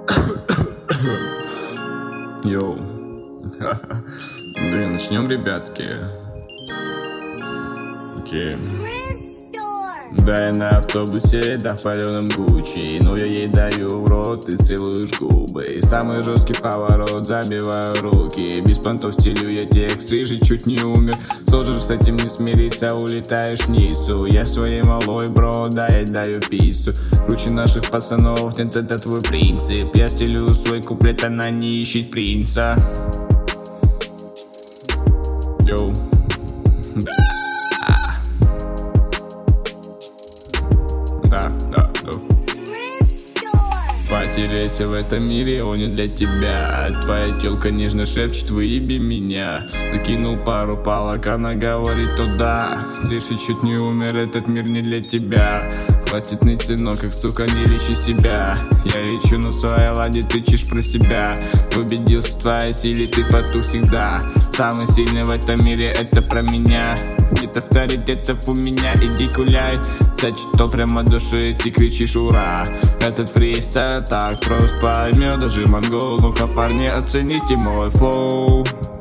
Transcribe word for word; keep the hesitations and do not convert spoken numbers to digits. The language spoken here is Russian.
Йоу. Блин, начнем, ребятки. Окей. Да, я на автобусе, да в паленом Гуччи, но я ей даю в рот и целуешь губы. И самый жесткий поворот, забиваю руки. Без понтов стелю я текст, и же чуть не умер. Сложишь с этим не смириться, улетаешь в Ниццу. Я с твоей малой, бро, да, я даю пиццу. Круче наших пацанов, нет, это твой принцип. Я стелю свой куплет, она не ищет принца. Йоу. Да, да, да. Потеряйся в этом мире, он не для тебя. Твоя тёлка нежно шепчет: выеби меня. Закинул пару палок, она говорит: то да. Ты же чуть не умер, этот мир не для тебя. Хватит ныть, сынок, как сука, не лечи себя. Я лечу на своей ладе, ты чишь про себя. Убедился в твоей силе, ты потух всегда. Самый сильный в этом мире, это про меня. Нет авторитетов у меня, иди гуляй. Значит, то прямо души, ты кричишь ура. Этот фристайл так просто поймет даже монгол. Ну-ка, парни, оцените мой флоу.